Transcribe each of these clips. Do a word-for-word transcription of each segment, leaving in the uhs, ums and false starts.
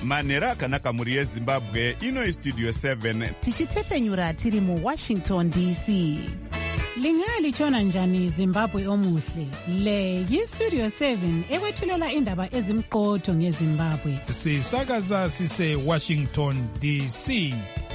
manheru akanaka mhuri yezimbabwe. Ino istudio seven tichitefenyura tiri muwashington D C. Lingalitshona njani Zimbabwe omuhle? Le yistudio seven ekwethulela indaba ezimqotho ngeZimbabwe. Sisakaza sise Washington D C.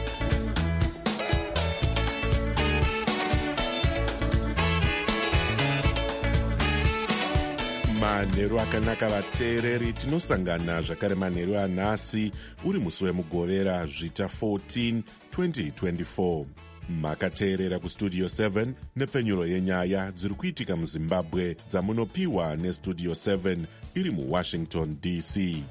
Manheru akanaka vateereri, tinosangana zvakare manheru anhasi uri musi wemugovera zvita fourteen twenty twenty-four. Makateerera kustudio seven nepfenyuro yenyaya dziri kuitika muZimbabwe dzamunopiwa nestudio seven iri muWashington D C.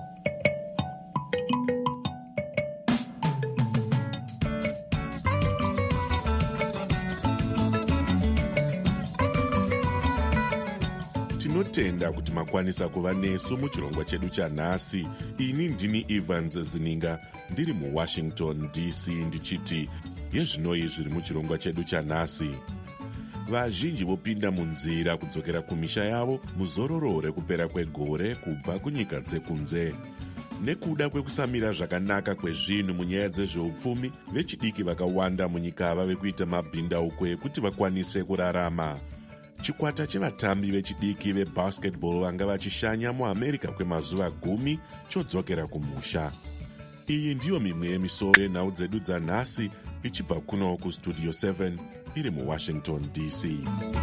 Tinotenda kuti makwanisa kuva nesu muchirongwa chedu chanhasi. Ini ndini Evans Zininga ndiri muWashington D C ndichiti yezvinoi zviri muchirongwa chedu chanhasi. Vazhinji vopinda munzira kudzokera kumisha yavo muzororo rekupera kwegore kubva kunyika dzekunze. Nekuda kwekusamira zvakanaka kwezvinhu munyaya dzezveupfumi, vechidiki vakawanda munyika vave kuita mabhindauko ekuti vakwanise kurarama. Chikwata chevatambi vechidiki vebasketball vanga vachishanya muAmerica kwemazuva gumi chodzokera kumusha. Iyi ndiyo mimwe yemisoro yenhau dzedu dzanhasi ichibva kuno kustudio seven iri muWashington D C.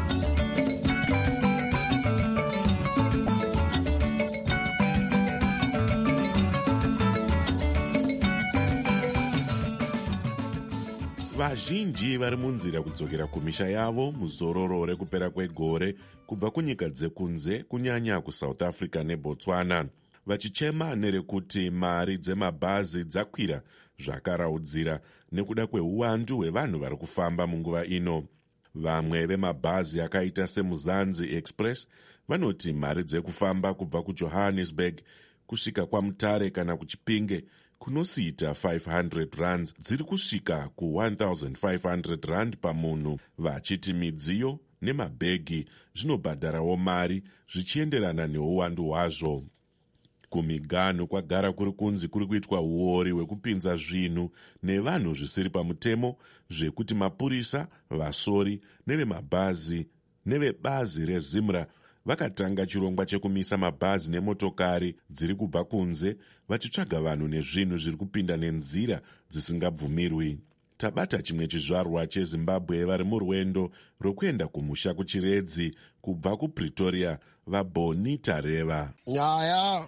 Vazhinji vari munzira kudzokera kumisha yavo muzororo rekupera kwegore kubva kunyika dzekunze, kunyanya kuSouth Africa neBotswana, vachichema nerekuti mari dzemabhazi dzakwira zvakaraudzira nekuda kweuwandu hwevanhu vari kufamba munguva ino. Vamwe vemabhazi akaita seMuzanzi Express vanoti mari dzekufamba kubva kuJohannesburg kusvika kwaMutare kana kuChipinge kunosiita five hundred rand dziri kusvika ku one thousand five hundred rand pamunhu, vachiti midziyo nemabhegi zvinobhadharawo mari zvichienderana neuwandu hwazvo. Kumiganhu kwagara kuri kunzi kuri kuitwa uori hwekupinza zvinhu nevanhu zvisiri pamutemo zvekuti mapurisa, vasori nevemabhazi nevebazi reZimra vakatanga chirongwa chekumisa mabhazi nemotokari dziri kubva kunze vachitsvaga vanhu nezvinhu zviri kupinda nenzira dzisingabvumirwi. Tabata chimwe chizvarwa cheZimbabwe vari murwendo rwekuenda kumusha kuchiredzi kubva kuPretoria, vaBoni Tareva. Nyaya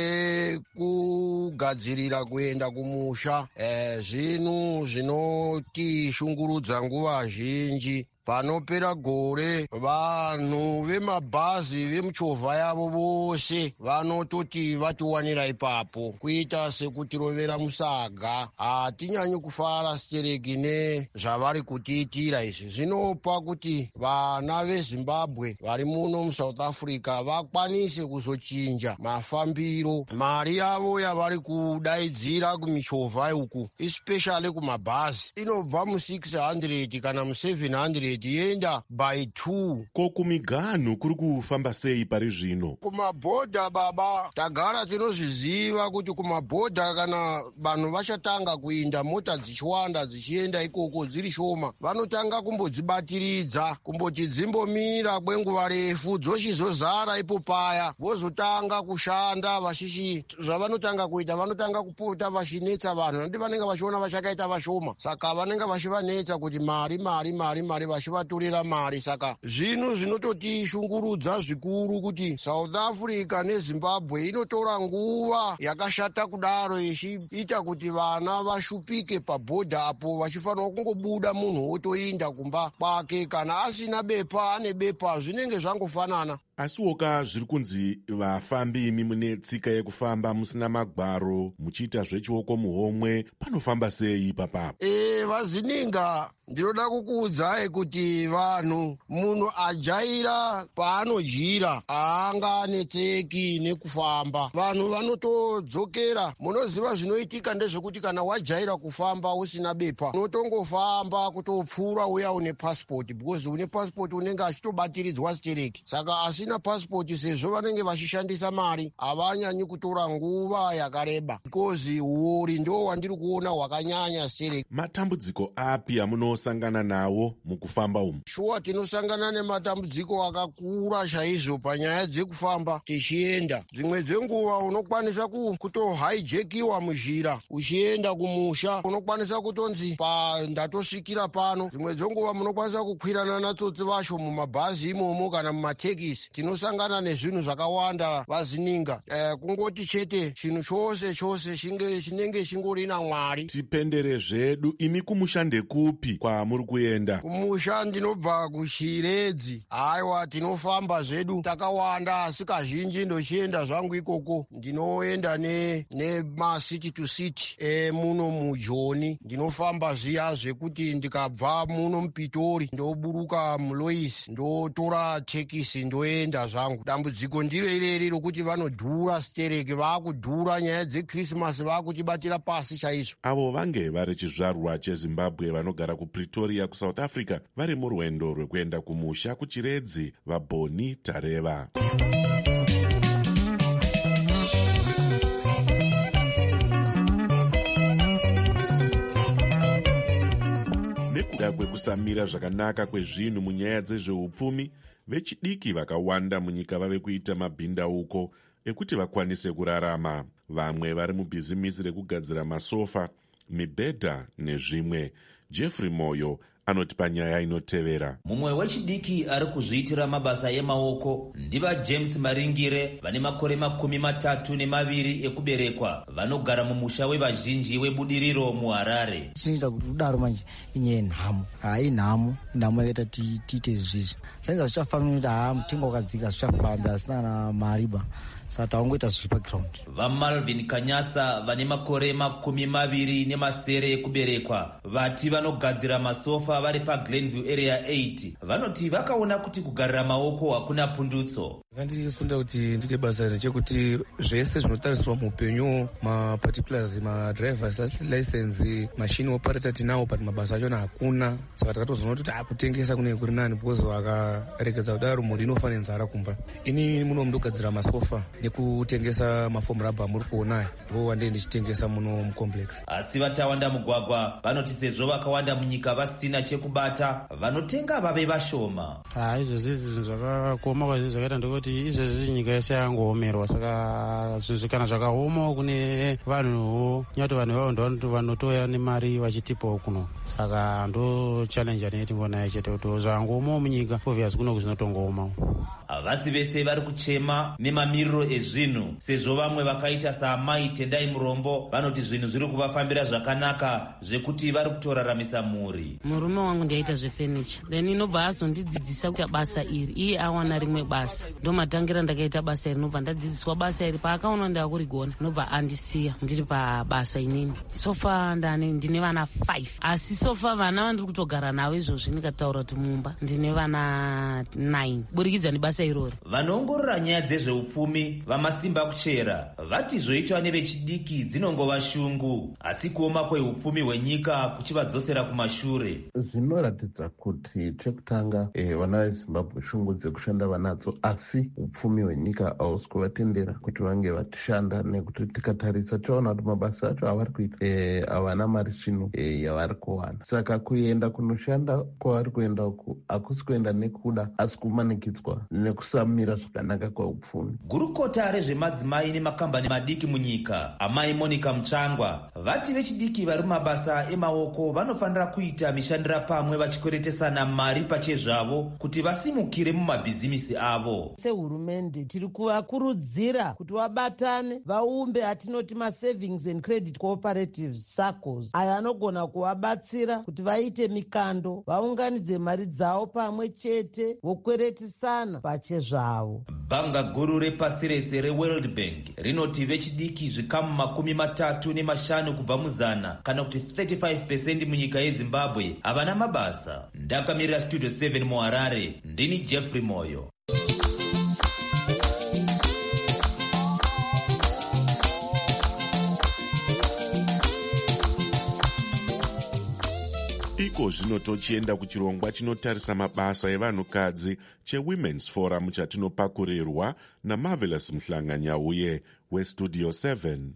yekugadzirira kuenda kumusha eh, zvinhu zvinotishungurudza nguva zhinji. Panopera gore vanhu vemabhazi vemuchovha yavo vose vanototi vatiwanira ipapo kuita sekutirovera musaga. Hatinyanyi kufara stereki nezvavari kutiitira izvi. Zvinopa kuti vana veZimbabwe vari muno muSouth Africa vakwanise kuzochinja mafambiro. Mari yavo yavari kudaidzira kumichovha uku, especially kumabhazi, inobva mu six hundred kana mu seven hundred yenda by two. Ko kumiganhu kuri kufamba sei pari zvino? Kumabhodha baba, tagara tinozviziva kuti kumabhodha kana vanhu vachatanga kuinda mota dzichiwanda dzichienda ikoko dziri shoma, vanotanga kumbodzibatiridza kumboti dzimbomira kwenguva refu dzochizozara ipo paya, vozotanga kushanda vachichi. Zvavanotanga kuita vanotanga kupota vachinetsa vanhu nandi vanenge vachiona vachakaita vashoma, saka vanenge vachivanetsa kuti mari mari mari mari vachivatorera mari. Saka zvinhu zvinototishungurudza zvikuru kuti South Africa neZimbabwe inotora nguva yakashata kudaro ichiita kuti vana vashupike pabhodha apo vachifanira kungobuda munhu otoinda kumba kwake, kana asina bepa ane bepa, zvinenge zvangofanana. Asiwoka zviri kunzi vafambi imi mune tsika yekufamba musina magwaro muchiita zvechioko muhomwe, panofamba sei papapo? E, e, vazininga ndinoda kukuudzai kuti vanhu munhu ajaira paanodyira haanganetseki nekufamba. Vanhu vanotodzokera. Munoziva zvinoitika ndezvekuti kana wajaira kufamba usina bepa unotongofamba kutopfuura uya une passport, because une passport unenge achitobatirizwa stereki. Saka asina passport, sezvo vanenge vachishandisa mari havanyanyi kutora nguva yakareba, because uori ndo wandiri kuona hwakanyanya stereki. Matambudziko api amunosangana nawo mukufamba umu? Shuwa tinosangana nematambudziko akakura chaizvo panyaya dzekufamba tichienda. Dzimwe dzenguva unokwanisa kutohaijekiwa muzhira uchienda kumusha, unokwanisa kutonzi pa ndatosvikira pano. Dzimwe dzenguva munokwanisa kukwirana natsotsi vacho mumabhazi imomo kana mumatekisi. Tinosangana nezvinhu zvakawanda vazininga. E, kungoti chete chinhu chose chose chinenge chingori naMwari. Tipendere zvedu. Imi kumusha ndekupi kwamuri kuenda? Kumusha ndinobva kuShiredzi. Aiwa, tinofamba zvedu takawanda, asi kazhinji ndochienda zvangu ikoko. Ndinoenda ne nemacity to city e, muno muJoni. Ndinofamba zviya zvekuti ndikabva muno muPitori ndoburuka muLois ndotora tekisi ndoenda zvangu. Dambudziko ndiro ireri rokuti vanodhura stereki, vaakudhura nyaya dzeKrisimasi, vaakutibatira pasi chaizvo. Avo vange vari chizvarwa cheZimbabwe vanogara kuPretoria kuSouth Africa, vari murwendo rwekuenda kumusha kuChiredzi, vaBoni Tareva. Nekuda kwekusamira zvakanaka kwezvinhu munyaya dzezveupfumi, vechidiki vakawanda munyika vave kuita mabhindauko ekuti vakwanise kurarama. Vamwe vari mubhizimisi rekugadzira masofa, mibhedha nezvimwe. Jeffrey Moyo anoti panyaya inotevera. Mumwe wechidiki ari kuzviitira mabasa emaoko ndiva James Maringire, vane makore makumi matatu nemaviri ekuberekwa, vanogara mumusha wevazhinji webudiriro muHarare. Chinoita kuti kudaro manje inye nhamo, hai nhamo, nhamo yakaita tiite zvizvi. Saizi zvichafamba kuti haa mutengo wakadzika zvichafamba asina na mariba. VaMalvin Kanyasa vane makore makumi maviri nemasere ekuberekwa, vati vanogadzira masofa vari paGlenview area eight, vanoti vakaona kuti kugarira maoko hakuna pundutso. Vandisunda kuti ndite basa rechekuti zvese zvinotariswa muupenyu, maparticulars, madrivers license, machine operator tinawo, but mabasa achona hakuna. Saka takatozoona kuti akutengesa kune kuri nani, because vakaregedza kudaro mhuri inofa nenzara kumba. Ini muno munogadzira masofa nekutengesa mafomu rabha muri kuona, ndo wandei ndichitengesa muno mucomplex. Asi vatawanda mugwagwa vanoti sezvo vakawanda munyika vasina chekubata, vanotenga vave vashoma. Ah, izvozvi zvinhu zvakakoma kwazvo zvakaita ndekuti izvezvi nyika yese yangoomerwa. Saka zvinhu kana zvakaomawo kune vanhuwo, nyati vanhu vavo ndo vanotoya nemari vachitipawo kuno. Saka ndo challenge aneti ngona chete kuti zvangomawo munyika, obviously kuno zvinotongomawo. Vasi vese vari kuchema nemamiriro ezvinhu, sezvo vamwe vakaita saamai Tendai Murombo vanoti zvinhu zviri kuvafambira zvakanaka zvekuti vari kutoraramisa mhuri. Murume wangu ndiaita zvefurniture, then inobva azondidzidzisa kuita basa iri, iye awana rimwe basa. Ndo matangira ndakaita basa iri, nobva ndadzidziswa basa iri, paakaona ndakurigona nobva andisiya ndiri pabasa inini. Sofa ndane ndine vana five, asi sofa vana vandiri kutogara navo izvozvi ndikataura kuti mumba ndine vana nine burikidza nebasa irori. Vanoongorora nyaya dzezveupfumi vamasimba kuchera vati zvoitwa nevechidiki dzinongova shungu, asi kuoma kweupfumi hwenyika kuchivadzosera kumashure. Zvinoratidza kuti chekutanga eh, vana veZimbabwe shungu dzekushanda vanadzo, asi upfumi hwenyika hausi kuvatendera kuti vange vachishanda, nekuti tikatarisa toona kuti mabasa acho avari kuita eh, havana mari chino eh, yavari kuwana. Saka kuenda kunoshanda kwavari kuenda uku hakusi kuenda nekuda, asi kumanikidzwa nekusamira zvakanaka kwaupfumi. Gurukota rezvemadzimai nemakambani madiki munyika, amai Monica Mutsvangwa, vati vechidiki vari mabasa emaoko vanofanira kuita mishandira pamwe vachikweretesana mari pachezvavo kuti vasimukire mumabhizimisi avo. Sehurumende tiri kuvakurudzira kuti vabatane, vaumbe atinoti ma-savings and credit cooperatives, S A C C Os, aya anogona kuvabatsira kuti vaite mikando, vaunganidze mari dzavo pamwe chete, vokweretisana pachezvavo. Bhanga guru repasi rese reWorld Bank rinoti vechidiki zvikamu makumi matatu nemashanu kubva muzana kana kuti thirty-five percent munyika yeZimbabwe havana mabasa. Ndakamirira Studio seven muHarare, ndini Jeffrey Moyo. Iko zvino tochienda kuchirongwa chinotarisa mabasa evanhukadzi cheWomen's Forum chatinopakurirwa naMarvelous Mhlanga-Nyauye weStudio seven.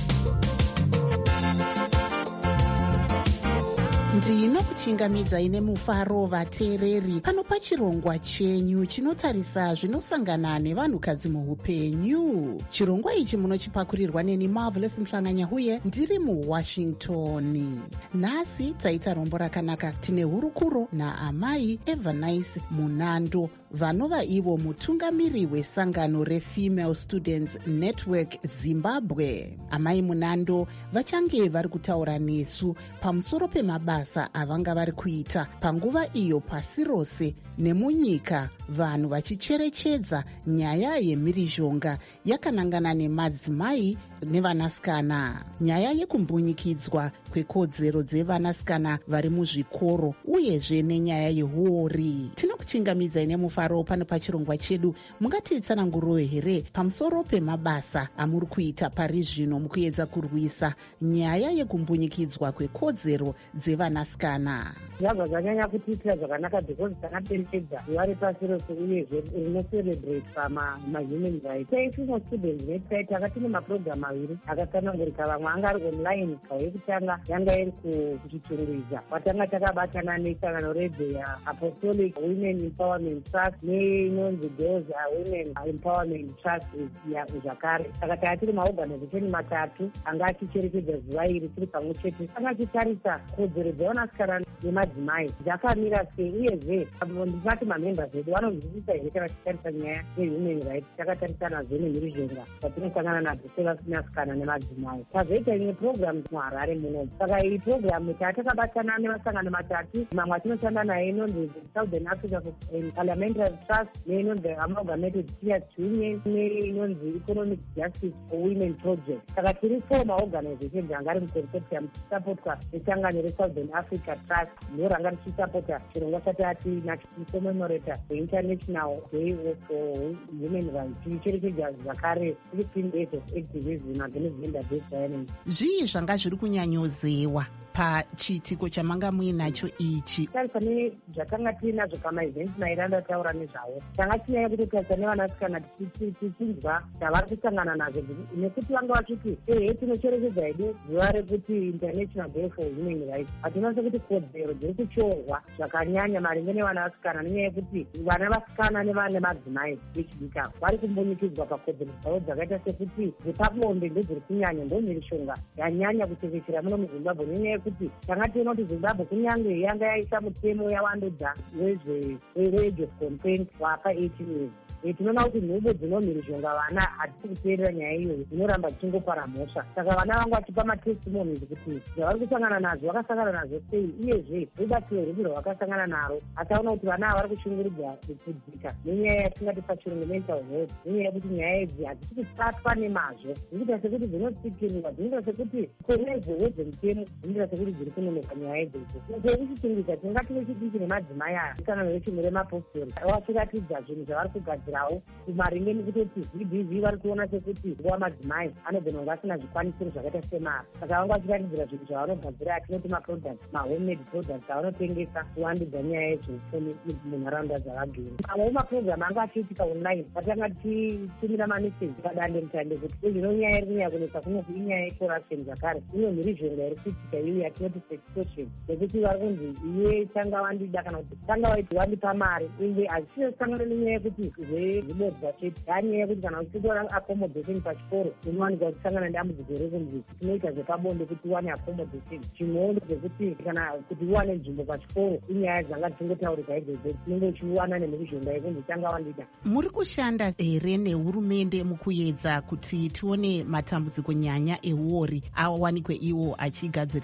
ndinokuchingamidzai nemufaro vateereri pano pachirongwa chenyu chinotarisa zvinosangana nevanhukadzi muupenyu. Chirongwa ichi munochipakurirwa neni Marvelous Mhlanga-Nyauye ndiri muWashington. Nhasi taita rombo rakanaka. Tine hurukuro naamai Evanice Munando vanova ivo mutungamiri wesangano reFemale Students Network Zimbabwe. Amai Munando vachange vari kutaura nesu pamusoro pemabasa avanga vari kuita panguva iyo pasi rose nemunyika vanhu vachicherechedza nyaya yemhirizhonga yakanangana nemadzimai nevanasikana, nyaya yekumbunyikidzwa kwekodzero dzevanasikana vari muzvikoro uyezve nenyaya yehuori. Tinokuchingamidzai nemufaro pano pachirongwa chedu. Mungatitsananguruwe here pamusoro pemabasa amuri kuita pari zvino mukuedza kurwisa nyaya yekumbunyikidzwa kwekodzero dzevanasikana? Zvabva zvanyanya kutiitira zvakanaka because takaperekedza zuva repasi rose uyezve rinocerebrate pamahuman rights. Female Students Network takatine mapurogiramu maviri akatsanangurika. Vamwe anga ari online, kau yekutanga yanga iri kuchitungwiza. Watanga takabatana nesangano redzo yaApostolic Women Empowerment Trust neinonzi Girls Women Empowerment Trust zvakare. Saka tanga tiri maorganization matatu anga achicherechedza zuva iri tiri pamwe chete. Anga achitarisa kodzero dzevanasikana nemadzimai dzakamira sei, uyezve ndisati mamembers edu vanonzwisisa here kana tichitarisa nyaya yehuman rights. Takatarisanazo nemhirizhonga dzatinosangana nadzo sevanasikana nemadzimai. Tazoita imwe program muHarare muno. Saka iyi program tatakabatana nemasangano matatu, mamwe atinoshanda naye inonzi Southern Africa Parliamentary Trust neinonzi Amalgamated Teachers Union neinonzi Economic Justice for Women Project. Saka tiri four maorganizations anga ari muconsortium tichisapotwa nesangano reSouthern Africa Trust ndo ranga richisapota chirongwa chatati nachicommemorata the International Day for Women Rights. Tichicherechedza zvakare fifteen days of activism against gender-based violence. Zvii zvanga zviri kunyanyozewa pachiitiko chamanga muinacho ichi? Tarisa nezvakanga tiinazvo pamaevhenti mairanda taura nezvavo, tanga tinyanya kutotarisa nevanasikana tichinzwa zvavari kusangana nazvo, nekuti vanga vachiti ehe tinocherechedza hedu zuva rekuti International Day for Women Rights, hatina sekuti kodzero dziri kuchorwa zvakanyanya maringe nevanasikana, nenyaya yekuti vana vasikana nevane madzimai vechidika vari kumbunyikidzwa pakodzero dzavo dzakaita sekuti dzepabonde ndodziri kunyanya, ndo mhirizhonga yanyanya kutekeshera muno muZimbabwe, nenyaya yekuti tanga tiona kuti Zimbabwe kunyange yanga yaisa mutemo yawandudza wezve of consent wapa eighteen years. Tinoona kuti nhubo dzinomhirizhonga vana hadzisi kuteerera nyaya iyoyo, dzinoramba dzichingopara mhosva. Saka vana vangu vachipa matestimonies kuti zvavari kusangana nazvo vakasangana nazvo sei, uyezve rubatsiro rwupi rwavakasangana naro. Ataona kuti vana ava vari kushungurudza kudzidzika nenyaya yatingati pachirungu mental health, nenyaya yekuti nyaya idzi hadzisi kubatwa nemazvo, dzinoita sekuti dzinotsikiriwa, dzinoita sekuti koredzo wedzemutemo dzinoita sekuti dziri kunonoka nyaya idzodzo. Sekuchichingisa tingative chidiki nemadzimai aya kana vechimwe remapostori vachiratidza zvinhu zvavari kugadzira kumaringe nekutoti V B V vari kuona sekuti nguva madzimai anogona kunge asina zvikwanisiro zvakaita semari. Saka vanga vachiratidzira zvinhu zvavanogadzira atinoti maproducts, mahomemade products avanotengesa kuvandudza nyaya yezveupfumi munharaunda dzavagere. Amwe maprogram anga achiitika online, patanga tichitumira mameseji padande mutande kuti izvino nyaya iri kunyanya kunetsa kunoku inyaya yecorruption zvakare, ino mhirizhonga iri kuitika iyo yatinoti sextortion, nekuti vari kunzi iye tanga wandida kana kuti tanga waiti wandipa mari, inge hazvisisangana nenyaya yekuti zvibodzwa chete, yanyaya yekuti kana uchitora accommodation pachikoro unowanikwa uchisangana nedambudziko rekunzi tinoita zvepabonde kuti uwane accommodation. Chimwewo ndechekuti kana kuti uwane nzvimbo pachikoro inyaya dzanga dzichingotaurika idzodzo, tinenge uchiwana nemhirizhonga yekunzi tanga wandida. Muri kushanda here nehurumende mukuedza kuti tione matambudziko nyanya euori awanikwe iwo achigadziriswa?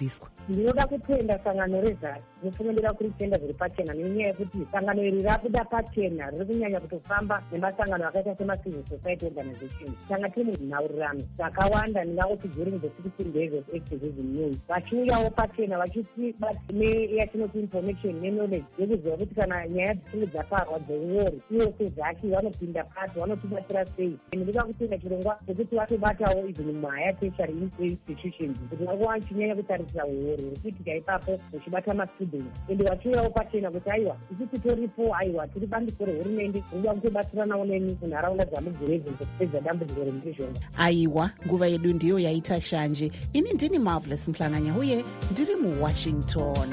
ndinoda kutenda sangano rezasi ndinofanira kuritenda zviri pachena nenyaya yekuti sangano iri rabuda pachena riri kunyanya kutofamba nemasangano akaita semacivil society organization. tanga tine nhaurirano dzakawanda ndingangoti during the sixteen days of activism news vachiuyawo pachena vachiti neyatinoti information neknowledge yekuziva kuti kana nyaya dzichinge dzaparwa dzeuori iwo sezaki vanopinda pati vanotibatsira sei. ndinoda kutenda chirongwa chekuti vatobatawo even mumahaya tertiary institutions kuti vanguva chinyanya kutarisira uori huri kuitika ipapo uchibata mastudents ende vachiuyawo pachena kuti aiwa isi titoripo aiwa tiri bandiko rehurumende rinoda kutobatsiranawo nemi munharaunda dzamugirevhi kupedza dambudziko remuzvizhonga. aiwa nguva yedu ndiyo yaita shanje. ini ndini Marvelous Mhlanganya uye ndiri muwashington.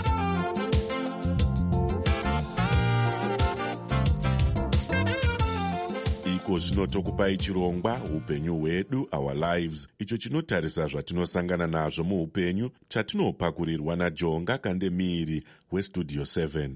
iko zvino tokupai chirongwa upenyu hwedu our lives, icho chinotarisa zvatinosangana nazvo muupenyu, chatinopakurirwa naJonga Kandemiri westudio seven.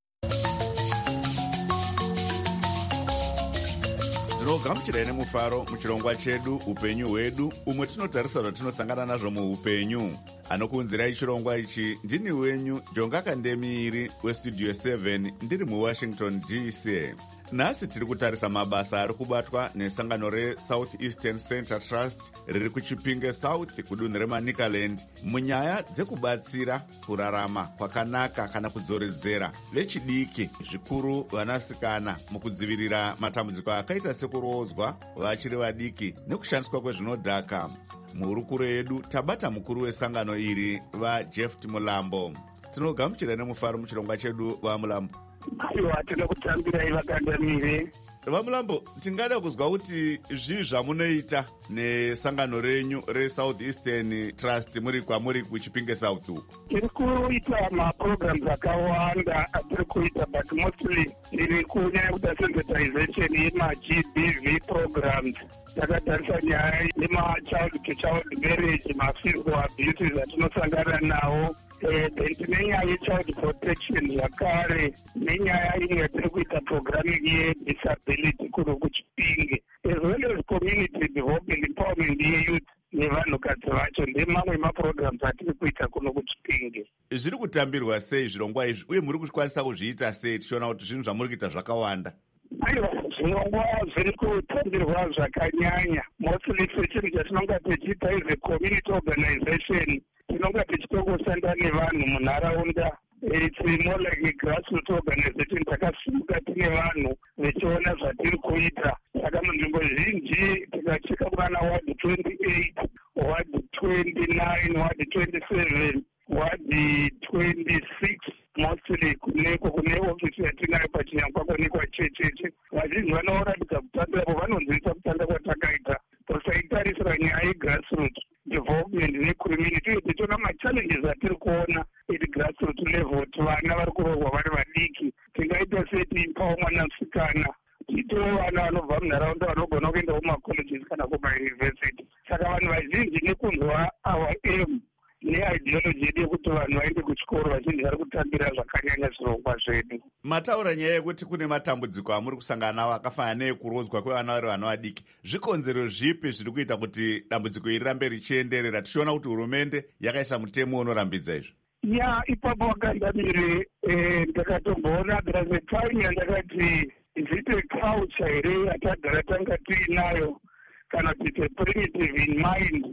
tinogamuchirai nemufaro muchirongwa chedu upenyu hwedu, umwe tinotarisa zvatinosangana nazvo muupenyu. anokuunzirai chirongwa ichi ndini wenyu Jonga Kandemiri westudio seven, ndiri muwashington D C. nhasi tiri kutarisa mabasa ari kubatwa nesangano reSouth Eastern Center Trust riri kuChipinge South kudunhu reManicaland munyaya dzekubatsira kurarama kwakanaka kana kudzoredzera vechidiki, zvikuru vanasikana, mukudzivirira matambudziko akaita sekurodzwa vachiri vadiki nekushandiswa kwezvinodhaka. muhurukuro yedu tabata mukuru wesangano iri vaJeft Mulambo. tinogamuchira nemufaro muchirongwa chedu vaMulambo. aiwa tinoda kutambirai vakandamire. vaMulambo, tingada kuzwa kuti zvii zvamunoita nesangano renyu reSouth Eastern Trust muri kwamuri kuChipinge South uku? tiri kuita maprograms akawanda atiri kuita, but mostly tiri kunyanya kuita sensitization yemaG B V programs. takatarisa nyaya yemachild to child marriage, maphysical abuses atinosangana nawo, then tine nyaya yechild protection zvakare, nenyaya imwe yatiri kuita programming yedisability kuno kuChipinge, as well as community development empowerment yeyouth nevanhukadzi vacho. ndemamwe maprograms atiri kuita kuno kuChipinge. zviri kutambirwa sei zvirongwa izvi uye muri kukwanisa kuzviita sei, tichiona kuti zvinhu zvamuri kuita zvakawanda? aiwa zvirongwa zviri kutambirwa zvakanyanya, mostly sechinhu chatinonga tichiita is a community organization. tinonga tichitokushanda nevanhu munharaunda. It's more like a grassroots organization. takasimuka tine vanhu vechiona zvatiri kuita. saka munzvimbo zhinji tikacheka kuna ward twenty-eight, ward twenty-nine, ward twenty-seven, ward twenty-six, mostly kuneko kune ofisi yatinayo pachinyangwakwa nekwachecheche, vazhinji vanoratidza kutambirapo vanonzwisa kutanga kwatakaita tosaitarisira nyaya yegrassroots development necommunity. uye tichiona machallenges atiri kuona at grassroots level kuti vana vari kurohwa vari vadiki. tingaita seti ipawo mwanasikana tiitewo vana vanobva munharaunda vanogona kuenda kumacolleges kana kumayunivhesity. saka vanhu vazhinji nekunzwa our aim neideology yedu yekuti vanhu vaende kuchikoro, vazhinji vari kutambira zvakanyanya zvirongwa zvedu. mataura nyaya yekuti kune matambudziko amuri kusangana nawo akafanana neekurodzwa kwevana vari vana vadiki. zvikonzero zvipi zviri kuita kuti dambudziko iri rambe richienderera, tichiona kuti hurumende yakaisa mutemo unorambidza izvi? ya ipapo vakandamire ndakatomboona there's a time yandakati isite culture here yatagara tanga tiinayo kana kuite primitive in mind.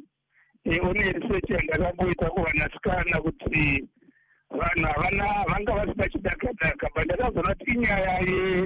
one research yandakamboita kuvanasikana kuti vanhu havana vanga vasina chidakadaka, but ndakazoona kuti inyaya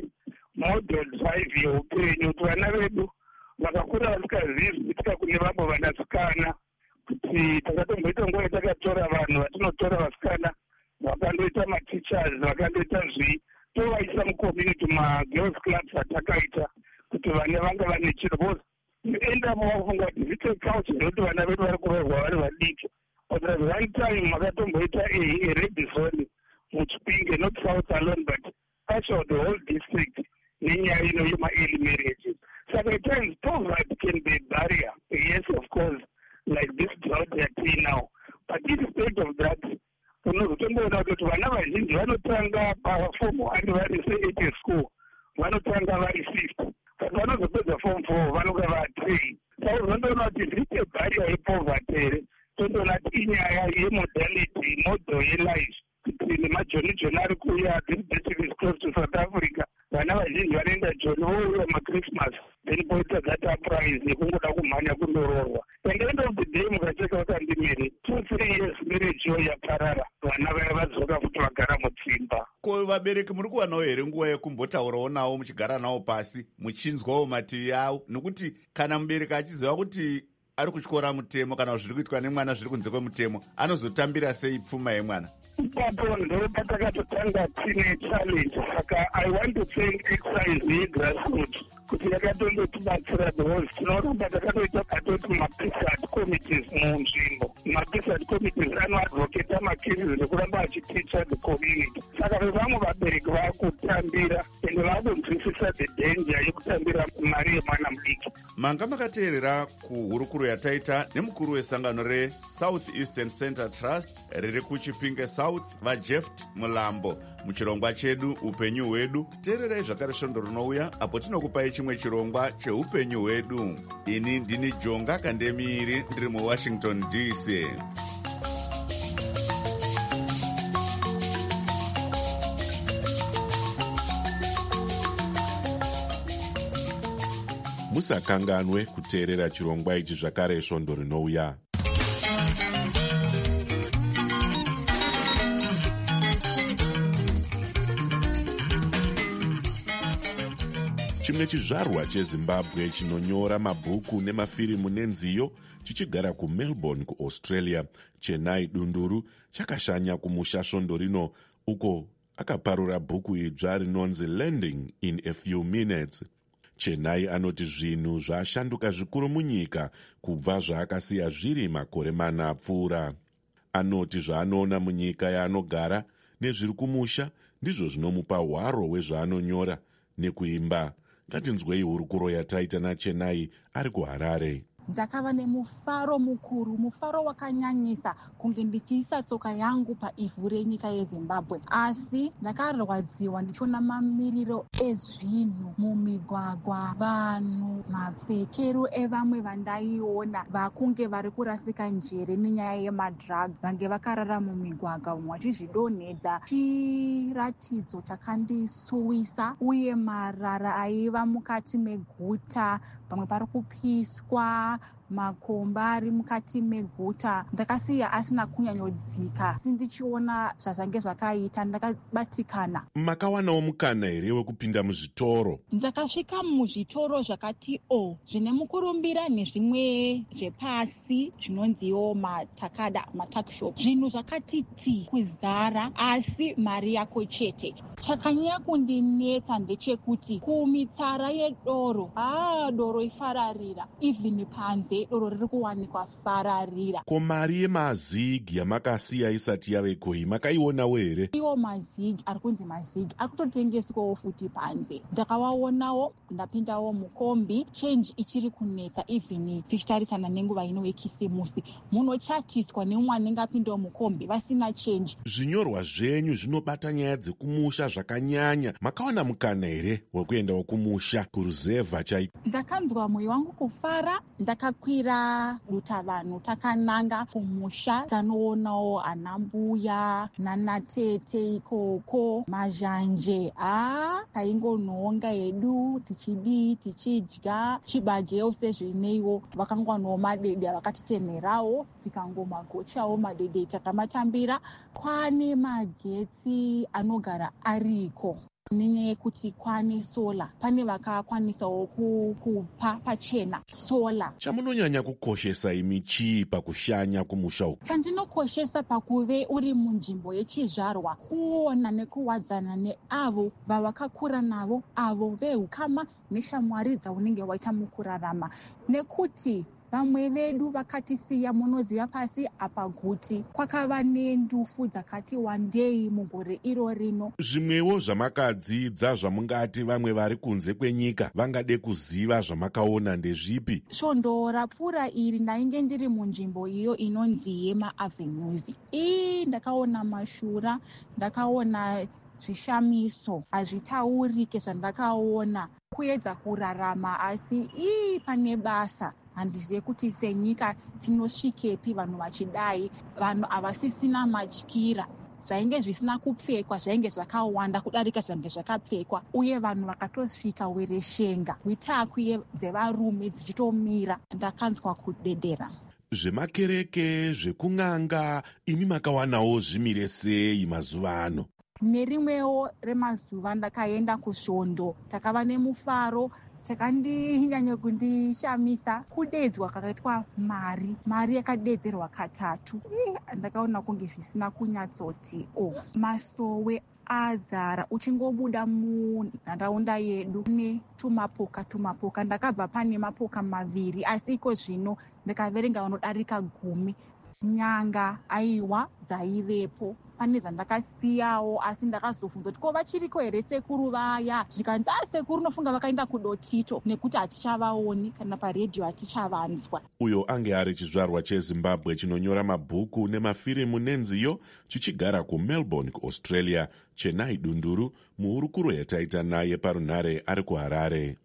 yemodel drive yeupenyu, kuti vana vedu vakakura vasingazivi zviitika kune vamwe vanasikana. kuti takatomboita nguva yatakatora vanhu vatinotora vasikana vakandoita mateachers vakandoita zvii, tovaisa mucommunity magirls clubs atakaita kuti vana vanga vane chiro, because enda muvafunga kuti zvite culture zvokuti vana vedu vari kurohwa vari vadiki. But at one time makatomboita a red zone muChipinge, not South alone but actually the whole district, nenyaya ino yema-early marriages. Saka at times poverty can be a barrier, yes of course, like this drought yati now, but instead of that unozotomboona kuti vana vazhinji vanotanga paform one vari se at school, vanotanga vari fifty, but vanozopedza form four vanonga vathree. Saka uzondoona kuti zvite barrier yepoverty here. tondoona kuti inyaya yemodality model yelife kuti nemajoni joni ari kuuya this birthday is close to South Africa. Vana vazhinji vanoenda joni vouya machristmas then poita that uprise yekungoda kumhanya kundororwa. And end of the day mukacheka vakandimere two three years marriage yo yaparara vana vaya vadzoka kuti vagara mudzimba. Ko vabereki muri kuwanawo here nguva yekumbotaurawo navo muchigara navo pasi muchinzwawo mativi avo, nekuti kana mubereki achiziva kuti ari kutyora mutemo kana zviri kuitwa nemwana zviri kunze kwemutemo anozotambira sei pfuma yemwana? Ipapo ndo patakatotanga tine challenge. Saka I want to thank exercise yegrassroots kuti yakatondotibatsira because tinoramba takatoita patoti mapisat committees munzvimbo. Mapisat committees anoadvocata macases ekuramba achiticha the community. Saka vevamwe vabereki vakutambira ende vakunzwisisa the danger yekutambira mari yemwana mudiki. Manga makateerera kuhurukuro yataita nemukuru wesangano reSouth Eastern Center Trust riri kuchipinge South vaJeft Mulambo muchirongwa chedu upenyu hwedu. Teererai zvakare svondo rinouya apo tinokupai chimwe chirongwa cheupenyu hwedu. Ini ndini Jonga Kandemiri ndiri muWashington D C. Musakanganwe kuteerera chirongwa ichi zvakare svondo rinouya. Chimwe chizvarwa cheZimbabwe chinonyora mabhuku nemafirimu nenziyo chichigara kuMelbourne kuAustralia, Chennai Dunduru chakashanya kumusha svondo rino uko akaparura bhuku idzva rinonzi Landing in a Few Minutes. Chennai anoti zvinhu zvashanduka zvikuru munyika kubva zvaakasiya zviri makore mana apfuura. Anoti zvaanoona munyika yaanogara nezviri kumusha ndizvo zvinomupa hwaro hwezvaanonyora nekuimba. Ngatinzwei hurukuro yataita naChennai ari kuHarare. Ndakava nemufaro mukuru, mufaro wakanyanyisa kunge ndichiisa tsoka yangu paivhu renyika yeZimbabwe. Asi ndakarwadziwa ndichiona mamiriro ezvinhu mumigwagwa, vanhu, mapfekero evamwe vandaiona vakunge vari kurasika njere nenyaya yemadhiragi, vange vakarara mumigwagwa, umwe achizvidonhedza. Chiratidzo chakandisuwisa uye marara aiva mukati meguta, pamwe pari kupiswa, makomba ari mukati meguta. Ndakasiya asina kunyanyodzika. Sindichiona zvazvange zvakaita, ndakabatikana. Makawanawo mukana here wekupinda muzvitoro? Ndakasvika muzvitoro zvakati o zvine mukurumbira nezvimwe zvepasi zvinonziwo matakada, matakshop. Zvinhu zvakati ti kuzara, asi mari yako chete. Chakanyanya kundinetsa ndechekuti kumitsara yedoro, ah, doro ifararira, even panze doro riri kuwanikwa fararira. Ko mari yemazigi yamakasiya isati yave koi makaionawo here? Iwo mazigi ari kunzi mazigi ari kutotengeswawo futi panze. Ndakawaonawo, ndapindawo mukombi, change ichiri kunetsa even tichitarisana nenguva ino yekisimusi. Munochatiswa neumwe anenge apindawo mukombi vasina change. Zvinyorwa zvenyu zvinobata nyaya dzekumusha zvakanyanya. Makaona mukana here wekuendawo kumusha kuruzevha chaiko? Ndakanzwa mwoyo wangu kufara, ndakakwira dutavanhu takananga kumusha. Tanoonawo anambuya nanatete ikoko, mazhanje. Ah, taingonhonga hedu tichidii tichidya chibagewo sezvineiwo. Vakangwanawo madede vakatitemherawo, tikangomagochawo madede takamatambira. Kwane magetsi anogara ariko. Nenyaya yekuti kwane sola, pane vakakwanisawo kupa pachena sola. Chamunonyanya kukoshesa imi chii pakushanya kumusha uku? Chandinokoshesa pakuve uri munzvimbo yechizvarwa, kuona nekuwadzana neavo vawakakura navo, avo vehukama neshamwari dzaunenge waita mukurarama. Nekuti vamwe vedu vakatisiya munoziva pasi apa guti, kwakava nendufu dzakati wandei mugore iro rino. Zvimwewo zvamakadzidza zvamungati vamwe vari kunze kwenyika vangade kuziva zvamakaona ndezvipi? Svondo rapfuura iri ndainge ndiri munzvimbo iyo inonzi Yema Avenues. Ii ndakaona mashura, ndakaona zvishamiso, hazvitaurike zvandakaona. Kuedza kurarama asi ii pane basa. handizive kuti senyika tinosvikepi vanhu vachidai, vanhu havasisina matyira. Zvainge zvisina kupfekwa zvainge zvakawanda kudarika zvainge zvakapfekwa, uye vanhu vakatosvika wereshenga, witakwi dzevarume dzichitomira. Ndakanzwa kudedera. Zvemakereke, zvekung'anga, imi makawanawo zvimire sei mazuva ano? Nerimwewo remazuva ndakaenda kusvondo, takava nemufaro. Chakandinyanya kundishamisa kudedzwa kwakaitwa mari mari yakadedzerwa katatu. Ndakaona kunge zvisina kunyatsoti o masowe azara. Uchingobuda munharaunda yedu ne tumapoka tumapoka. Ndakabva pane mapoka maviri, asi iko zvino ndakaverenga vanodarika gumi. Nyanga aiwa dzaivepo. Pane zvandakasiyawo, asi ndakazofunga kuti ko vachiriko here sekuru vaya. Zvikanzi a sekuru nofunga vakaenda kudotito nekuti hatichavaoni kana paredhiyo hatichavanzwa. Uyo ange ari chizvarwa chezimbabwe chinonyora mabhuku nemafirimu nenziyo, chichigara kumelbourne kuaustralia. Chenai Dunduru, muhurukuro yataita naye parunhare ari kuHarare.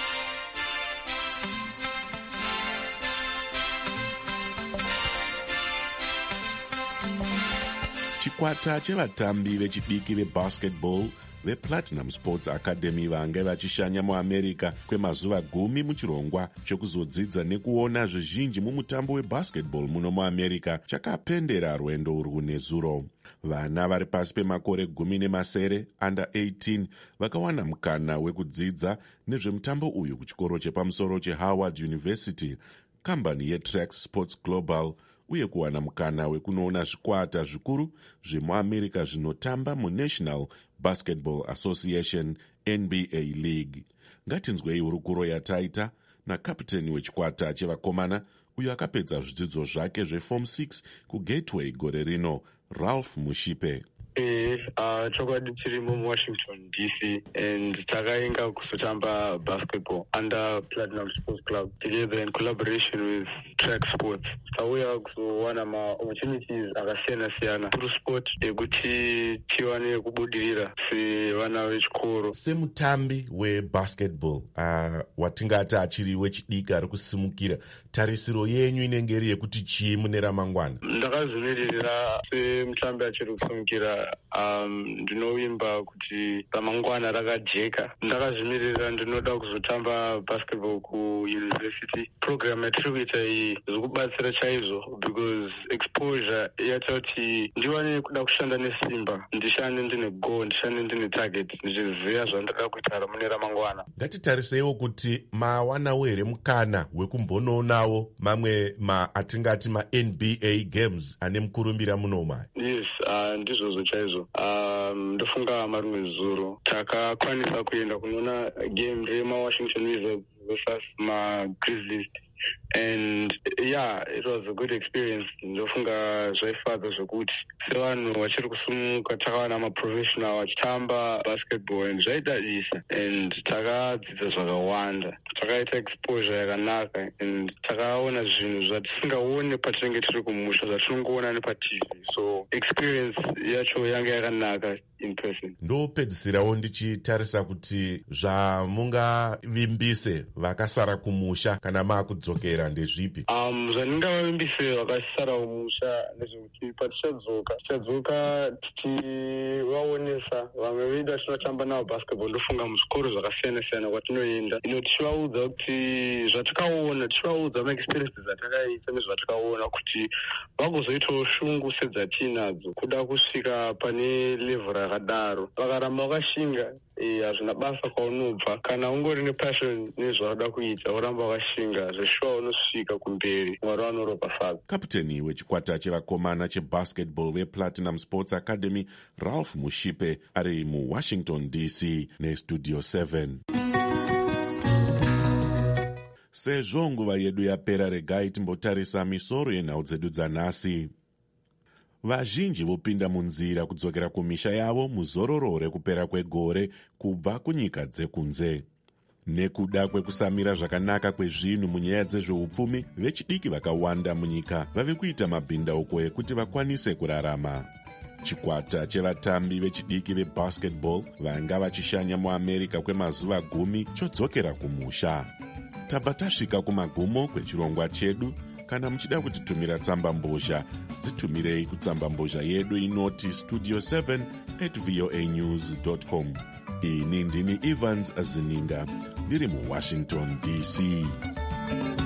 Chikwata chevatambi vechidiki vebasketball vePlatinum Sports Academy vange vachishanya muAmerica kwemazuva gumi muchirongwa chekuzodzidza nekuona zvizhinji mumutambo webasketball muno muAmerica chakapendera rwendo urwu nezuro. Vana vari pasi pemakore gumi nemasere under eighteen vakawana mukana wekudzidza nezvemutambo uyu kuchikoro chepamusoro cheHoward University, kambani yeTrax Sports Global, uye kuwana mukana wekunoona zvikwata zvikuru zvemuAmerica zvinotamba muNational Basketball Association N B A League. Ngatinzwei hurukuro yataita nakapiteni wechikwata chevakomana uyo akapedza zvidzidzo zvake zveform six kuGateway gore rino, Ralph Mushipe. Eh, uh, chokwadi chirimo muWashington D C and takainga kusotamba basketball under Platinum Sports Club together in collaboration with Track Sports. Tauya kuzowana ma opportunities akasiyana siyana through sport ekuti tiwane kubudirira sevana vechikoro. Semutambi webasketball uh, watingati achiri wechidiki ari kusimukira, tarisiro yenyu inenge iri yekuti chii mune ramangwana? Ndakazvimirira semutambi achiri kusimukira Um, ndinovimba kuti ramangwana rakajeka. Ndakazvimirira ndinoda kuzotamba basketball kuuniversity. Program yatiri kuita iyi zviri kubatsira chaizvo because exposure yaita kuti ndiwane kuda kushanda nesimba, ndishande ndine goal, ndishande ndine target, ndichiziva zvandinoda kuita ramune ramangwana. Ngatitariseiwo kuti mawanawo here mukana wekumbonoonawo mamwe ma atingati ma N B A games ane mukurumbira munoma. Yes, uh, ndizvozvo chaizvo. Um, ndofunga marimwe zuro takakwanisa kuenda kunoona game remaWashington Wizards versus maGrizzlies, and yeah, it was a good experience. Ndofunga zvaifadza zvokuti sevanhu vachiri kusumuka takawana maprofessional vachitamba basketball and zvaidadisa, and takadzidza zvakawanda, takaita exposure yakanaka, and takaona zvinhu zvatisingaone patinenge tiri kumusha zvatinongoona nepaTV, so experience yacho yanga yakanaka in person. Ndopedzisirawo ndichitarisa kuti zvamungavimbise vakasara kumusha kana maakudzokera ndezvipi? Um, zvandingavavimbise vakasara kumusha ndezvekuti patichadzoka tichadzoka tichivaonesa vamwe vedu vatinotamba navo basketball. Ndofunga muzvikoro zvakasiyana siyana kwatinoenda ino tichivaudza kuti zvatakaona, tichivaudza maexperiences atakaita nezvatakaona kuti vagozoitawo shungu sedzatinadzo kuda kusvika pane level rakadaro. Vakaramba vakashinga, hazvina basa kwaunobva, kana ungori nepassion nezvaunoda kuita uramba wakashinga, zveshuwa unosvika kumberi. Mwari vanoropafadza. Kapiteni wechikwata chevakomana chebasketball vePlatinum Sports Academy Ralph Mushipe ari muWashington D C nestudio seven. Sezvo nguva yedu yapera, regai timbotarisa misoro yenhau dzedu dzanhasi. Vazhinji vopinda munzira kudzokera kumisha yavo muzororo rekupera kwegore kubva kunyika dzekunze. Nekuda kwekusamira zvakanaka kwezvinhu munyaya dzezveupfumi, vechidiki vakawanda munyika vave kuita mabhindauko ekuti vakwanise kurarama. Chikwata chevatambi vechidiki vebasketball vanga vachishanya muAmerica kwemazuva gumi chodzokera kumusha. tabva tasvika kumagumo kwechirongwa chedu. Kana muchida kutitumira tsamba mbozha, dzitumirei kutsamba mbozha yedu inoti studio seven at voa news dot com. Ini ndini Evans Azininga, ndiri muWashington D C.